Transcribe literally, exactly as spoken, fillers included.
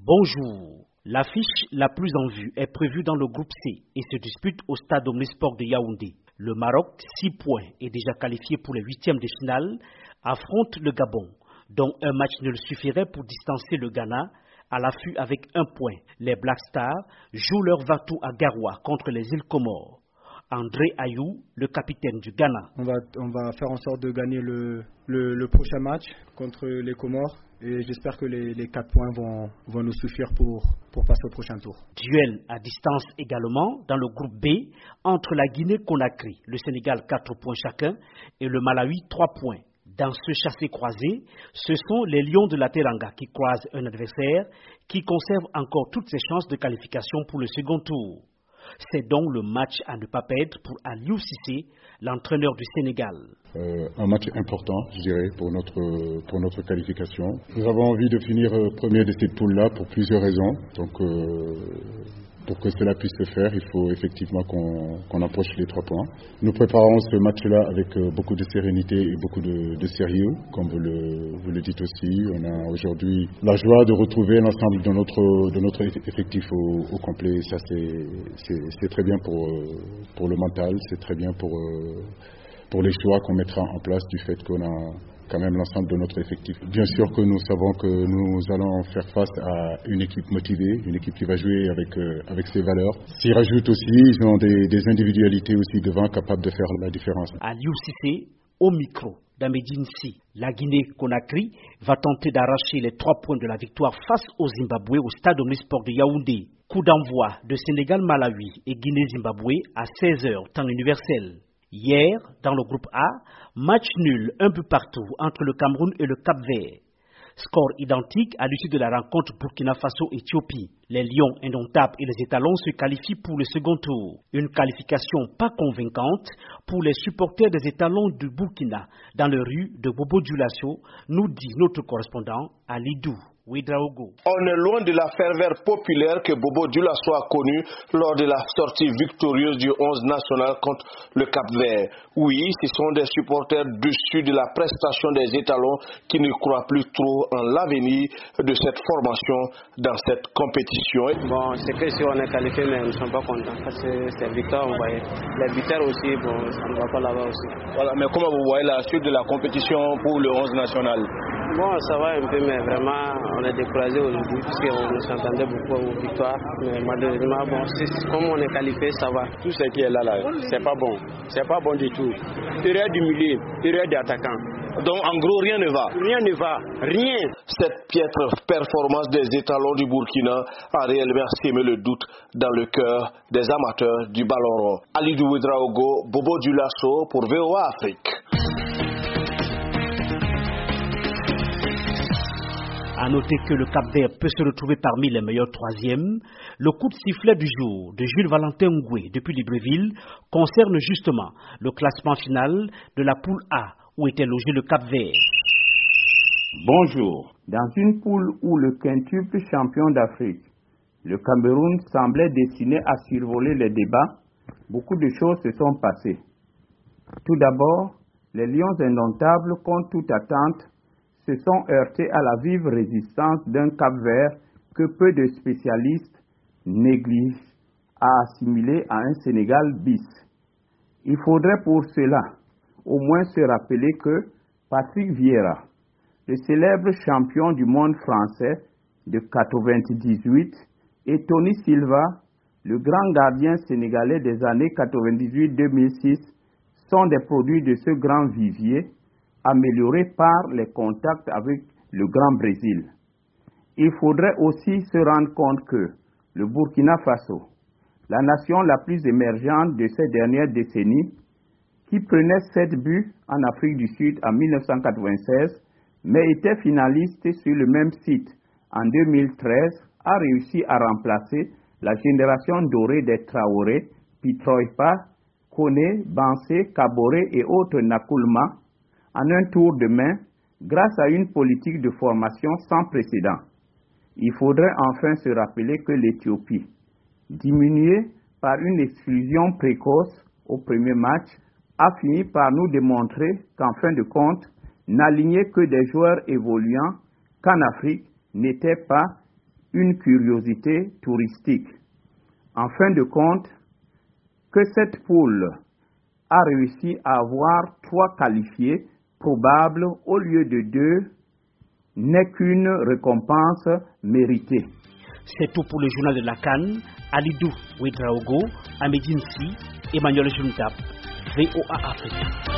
Bonjour. L'affiche la plus en vue est prévue dans le groupe C et se dispute au stade Omnisport de Yaoundé. Le Maroc, six points et déjà qualifié pour les huitièmes de finale, affronte le Gabon, dont un match nul suffirait pour distancer le Ghana à l'affût avec un point. Les Black Stars jouent leur va-tout à Garoua contre les îles Comores. André Ayou, le capitaine du Ghana. On va, on va faire en sorte de gagner le, le, le prochain match contre les Comores et j'espère que les, les quatre points vont, vont nous suffire pour, pour passer au prochain tour. Duel à distance également dans le groupe B entre la Guinée-Conakry, le Sénégal quatre points chacun et le Malawi trois points. Dans ce chassé-croisé, ce sont les Lions de la Teranga qui croisent un adversaire qui conserve encore toutes ses chances de qualification pour le second tour. C'est donc le match à ne pas perdre pour Aliou Cissé, l'entraîneur du Sénégal. Euh, un match important, je dirais, pour notre, pour notre qualification. Nous avons envie de finir premier de cette poule-là pour plusieurs raisons. Donc, euh, pour que cela puisse se faire, il faut effectivement qu'on, qu'on approche les trois points. Nous préparons ce match-là avec euh, beaucoup de sérénité et beaucoup de, de sérieux, comme vous le, vous le dites aussi. On a aujourd'hui la joie de retrouver l'ensemble de notre, de notre effectif au, au complet. Ça, c'est, c'est, c'est très bien pour, pour le mental, c'est très bien pour, pour les choix qu'on mettra en place du fait qu'on a quand même l'ensemble de notre effectif. Bien sûr que nous savons que nous allons faire face à une équipe motivée, une équipe qui va jouer avec, euh, avec ses valeurs. S'y rajoutent aussi, ils ont des, des individualités aussi devant capables de faire la différence. Aliou Cissé, au micro d'Amedine Si. La Guinée-Conakry va tenter d'arracher les trois points de la victoire face au Zimbabwe au stade Omnisport de Yaoundé. Coup d'envoi de Sénégal-Malawi et Guinée-Zimbabwe à seize heures, temps universel. Hier, dans le groupe A, match nul un peu partout entre le Cameroun et le Cap-Vert. Score identique à l'issue de la rencontre Burkina Faso-Éthiopie. Les Lions indomptables et les étalons se qualifient pour le second tour. Une qualification pas convaincante pour les supporters des étalons du Burkina dans les rues de Bobo Dioulasso, nous dit notre correspondant Alidou Ouedraogo. On est loin de la ferveur populaire que Bobo Dioulasso a connue lors de la sortie victorieuse du onze national contre le Cap-Vert. Oui, ce sont des supporters déçus de la prestation des étalons qui ne croient plus trop en l'avenir de cette formation dans cette compétition. Bon, c'est que si on est qualifié, mais nous ne sommes pas contents parce que c'est victoire, on voyait. Les victoires aussi, bon, ça ne va pas là-bas aussi. Voilà, mais comment vous voyez la suite de la compétition pour le onze national? Bon, ça va un peu, mais vraiment, on est découragé aujourd'hui puisqu'on s'entendait beaucoup aux victoires. Mais malheureusement, bon, comme on est qualifié, ça va. Tout ce qui est là, là, c'est pas bon. C'est pas bon du tout. Erreur du milieu, erreur d'attaquant. Donc, en gros, rien ne va. Rien ne va. Rien. Cette piètre performance des étalons du Burkina a réellement sémé le doute dans le cœur des amateurs du ballon rond. Alidou Ouedraogo, Bobo Dioulasso pour V O A Afrique. À noter que le Cap-Vert peut se retrouver parmi les meilleurs troisièmes. Le coup de sifflet du jour de Jules Valentin Ngoué depuis Libreville concerne justement le classement final de la poule A où était logé le Cap-Vert. Bonjour. Dans une poule où le quintuple champion d'Afrique, le Cameroun, semblait destiné à survoler les débats, beaucoup de choses se sont passées. Tout d'abord, les Lions indomptables, contre toute attente, se sont heurtés à la vive résistance d'un Cap-Vert que peu de spécialistes négligent à assimiler à un Sénégal bis. Il faudrait pour cela au moins se rappeler que Patrick Vieira, le célèbre champion du monde français de quatre-vingt-dix-huit, et Tony Silva, le grand gardien sénégalais des années quatre-vingt-dix-huit deux mille six, sont des produits de ce grand vivier amélioré par les contacts avec le Grand Brésil. Il faudrait aussi se rendre compte que le Burkina Faso, la nation la plus émergente de ces dernières décennies, qui prenait sept buts en Afrique du Sud en mille neuf cent quatre-vingt-seize, mais était finaliste sur le même site en deux mille treize, a réussi à remplacer la génération dorée des Traoré, Pitroipa, Koné, Bansé, Kaboré et autres Nakoulma, en un tour de main, grâce à une politique de formation sans précédent. Il faudrait enfin se rappeler que l'Éthiopie, diminuée par une exclusion précoce au premier match, a fini par nous démontrer qu'en fin de compte, n'aligner que des joueurs évoluants qu'en Afrique n'était pas une curiosité touristique. En fin de compte, que cette poule a réussi à avoir trois qualifiés probables au lieu de deux n'est qu'une récompense méritée. C'est tout pour le journal de la CAN. Alidou Ouedraogo, Ahmedine Si, Emmanuel Juntap, V O A Afrique.